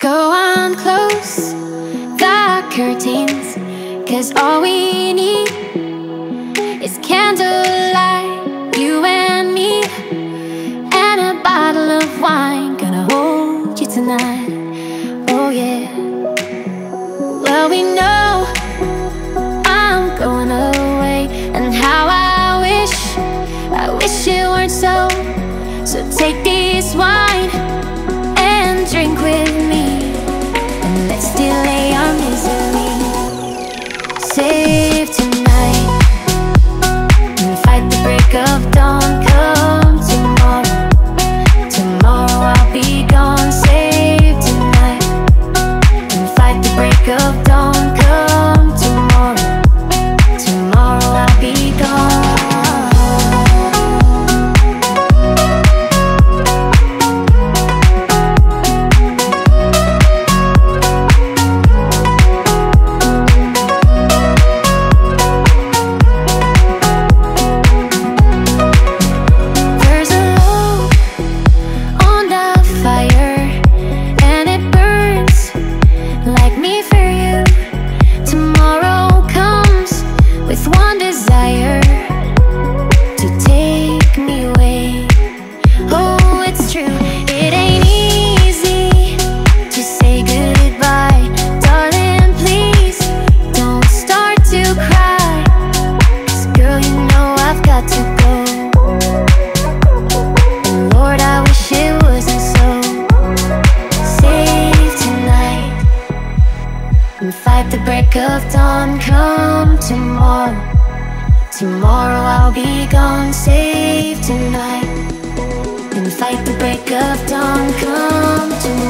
Go on, close the curtains, 'cause all we need is candlelight, you and me, and a bottle of wine. Gonna hold you tonight, oh yeah. Well, we know I'm going away, and how I wish it weren't so. So take this wine and drink with me, and let's delay our misery. Save tonight and fight the break of dawn. Come tomorrow, tomorrow I'll be gone. Save tonight and fight the break of dawn. Come tomorrow, tomorrow I'll be gone. Fight the break of dawn. Come tomorrow, tomorrow I'll be gone. Save tonight and fight the break of dawn. Come tomorrow.